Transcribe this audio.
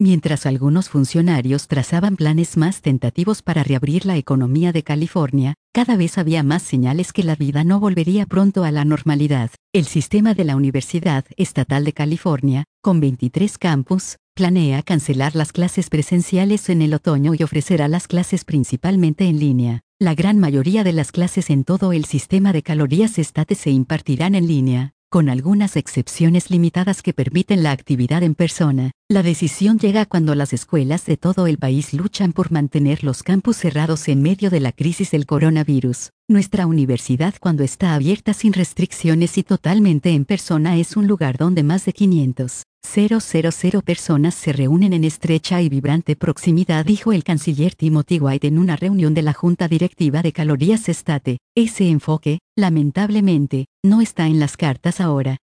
Mientras algunos funcionarios trazaban planes más tentativos para reabrir la economía de California, cada vez había más señales que la vida no volvería pronto a la normalidad. El sistema de la Universidad Estatal de California, con 23 campus, planea cancelar las clases presenciales en el otoño y ofrecerá las clases principalmente en línea. La gran mayoría de las clases en todo el sistema de calorías State se impartirán en línea, con algunas excepciones limitadas que permiten la actividad en persona. La decisión llega cuando las escuelas de todo el país luchan por mantener los campus cerrados en medio de la crisis del coronavirus. Nuestra universidad, cuando está abierta sin restricciones y totalmente en persona, es un lugar donde más de 500,000 personas se reúnen en estrecha y vibrante proximidad, dijo el canciller Timothy White en una reunión de la Junta Directiva de Calorías State. Ese enfoque, lamentablemente, no está en las cartas ahora.